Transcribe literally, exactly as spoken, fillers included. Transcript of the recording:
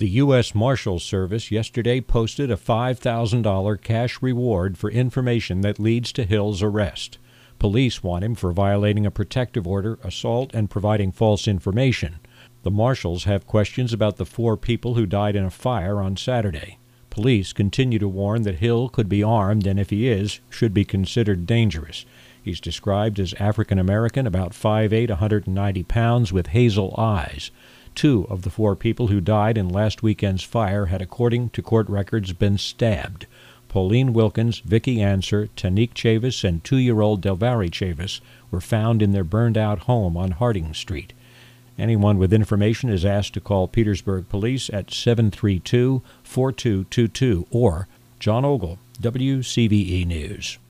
The U S Marshals Service yesterday posted a five thousand dollars cash reward for information that leads to Hill's arrest. Police want him for violating a protective order, assault, and providing false information. The Marshals have questions about the four people who died in a fire on Saturday. Police continue to warn that Hill could be armed and, if he is, should be considered dangerous. He's described as African American, about five foot eight, one hundred ninety pounds, with hazel eyes. Two of the four people who died in last weekend's fire had, according to court records, been stabbed. Pauline Wilkins, Vicky Answer, Tanique Chavis, and two-year-old Delvari Chavis were found in their burned-out home on Harding Street. Anyone with information is asked to call Petersburg Police at seven three two, four two two two or John Ogle, W C V E News.